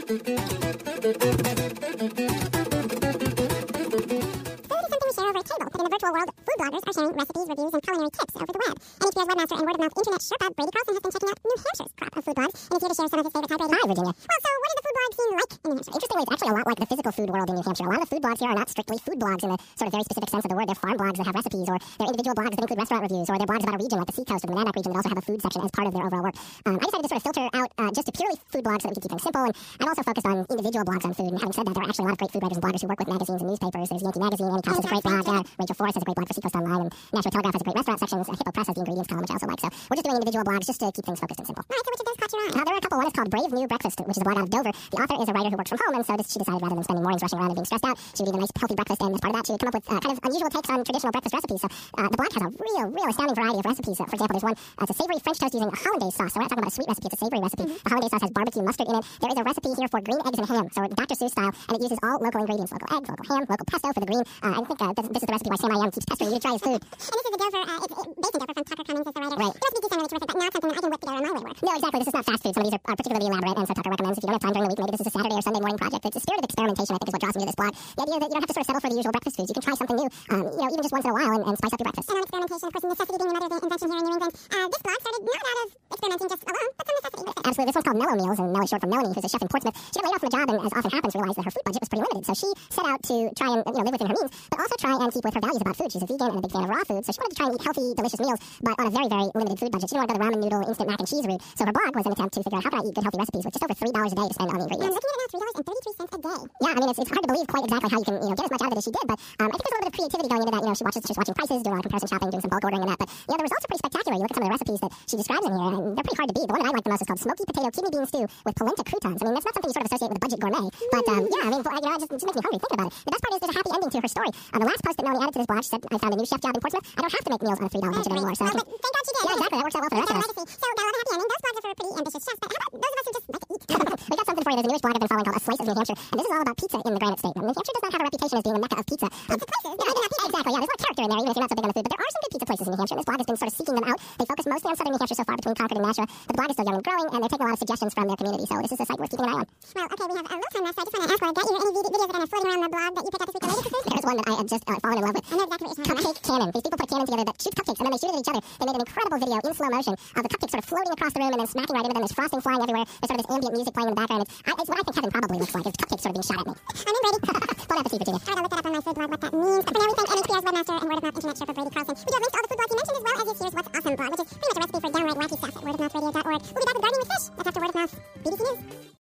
Virtual world, food bloggers are sharing recipes, reviews, and culinary tips over the web. NHPR's webmaster and word-of-mouth internet Sherpa, Brady Carlson, has been checking out New Hampshire's crop of food blogs, and is here to share some of his favorite type ratings. Hi, Virginia. Well, so what is the food blog scene like in New Hampshire? Interestingly, it's actually a lot like the physical food world in New Hampshire. A lot of the food blogs here are not strictly food blogs in the sort of very specific sense of the word. They're farm blogs that have recipes, or they're individual blogs that include restaurant reviews, or they're blogs about a region like the Seacoast or the Manamac region that also have a food section as part of their overall work. I decided to sort of filter out just to purely food blogs so that we can keep things simple, and I've also focused on individual blogs on food. And having said that, there are actually a lot of great food writers and bloggers who work with magazines and newspapers. There's Yankee Magazine, Annie Cox has a great blog, Rachel Forrest has a great blog for Seacoast Online, and National Telegraph has a great restaurant section. Hippo Press has the ingredients column, which I also like. So we're just doing individual blogs just to keep things focused and simple. All right, so which of those caught your eye? There are a couple. One is called Brave New Breakfast, which is a blog out of Dover. The author is a writer who works from home, and so she decided rather than spending mornings rushing around and being stressed out, she would eat a nice healthy breakfast, and as part of that, she would come up with kind of unusual takes on traditional breakfast recipes. So the blog has a real astounding variety of recipes. For example, there's one, it's a savory French toast using a hollandaise sauce. So we're not talking about a sweet recipe, it's a savory recipe. The hollandaise sauce has barbecue mustard in it. There is a recipe here for green eggs and ham, so Dr. Seuss style, and it uses all local ingredients, local eggs, local ham, local pesto for the green. I think this is the recipe why Sam I Am keeps pestering you to try his food. And this is the Dover, it's based in Dover from Tucker Cummings as the writer. Right. The recipe does sound really terrific, but not something that I can whip together on my way to work. No, exactly. This is not fast food. Some of these are particularly elaborate, and so Tucker recommends if you don't have time during the week, maybe this is a Saturday or Sunday morning project. It's a spirit of experimentation, I think, is what draws me to this blog. The idea that you don't have to sort of settle for the usual breakfast foods. You can try something new, even just once in a while, and spice up your breakfast. And on experimentation, of course, necessity being the mother of invention here in New England. This blog started not out of experimenting just alone, but from necessity. Absolutely. This one's called Mellow Meals, and Mellow is short for Melanie, who's a chef in Portsmouth. She got laid off from a job, and as often happens, realized that her food budget was pretty limited. So she set out to try and live within her means, but also try and keep with her values about food. She's a vegan and a big fan of raw food, so she wanted to try and eat healthy, delicious meals, but on a very limited food budget. She didn't want to go the ramen noodle, instant mac and cheese route. So her blog was an attempt to figure out how can I eat good, healthy recipes with just over $3 a day to spend on the ingredients. And I'm looking at it now, $3.33 a day. Yeah, I mean, it's hard to believe quite exactly how you can get as much out of it as she did, but I think there's a little bit of creativity going into that. She's watching prices, doing a lot of comparison shopping, doing some bulk ordering and that. But the results are pretty spectacular. You look at some of the recipes that she describes in here, and they're pretty hard to beat. The one that I like the most is called Smoky Potato Kidney Bean Stew with polenta croutons. I mean, that's not something you sort of associate with a budget gourmet, but yeah, I mean, it just makes me hungry thinking about it. The best part is there's a happy ending to her story. The last post that Melanie added to this blog, she said, I found a new chef job in Portsmouth. I don't have to make meals on a $3 budget anymore. So thank God she did. Yeah, exactly. That works out well for the rest of us. So got a lot of happy ending. Those blogs are for pretty ambitious chefs, but how about those of us who just like to eat? We got something for you. There's a newish blog I've been following called A Slice of New Hampshire, and this is all about pizza in the Granite State. Now, New Hampshire does not have a reputation as being the mecca of pizza. It's places. Exactly. Yeah, there's a lot of character in there, even if you're not so big on the food. But there are some good pizza places in New Hampshire, and this blog has been sort of seeking them out. They focus mostly on southern New Hampshire so far between Concord and Nashua. But the blog is still young and growing, and they're taking a lot of suggestions from their community. So this is a site worth keeping an eye on. Well, okay, we have a little time left, so I just want to ask, got you any videos that are kind of floating around the blog that you picked up this week related to food? There's one that I had just fallen in love with. I know exactly what you're talking about. Cupcake cannon. These people put cannons together that shoot cupcakes, and then they shoot it at each other. They made an incredible video in slow motion of the cupcakes sort of floating across the room and then smacking right into them. There's frosting flying everywhere. There's sort of this ambient music playing in the background. It's what I think heaven probably looks like. It's cupcakes sort of being shot at me. I'm in, Brady. Bon appetit, Virginia. All right, I'll look that up on my food blog, what that means. But for now, we thank NHPR's webmaster and word-of-mouth internet Sherpa, Brady Carlson. We do have links to all the food blogs he mentioned, as well as his Here's What's Awesome blog, which is pretty much a recipe for downright wacky stuff at wordofmouthradio.org. We'll be back with Gardening with Fish. That's after Word of Mouth. BBC News.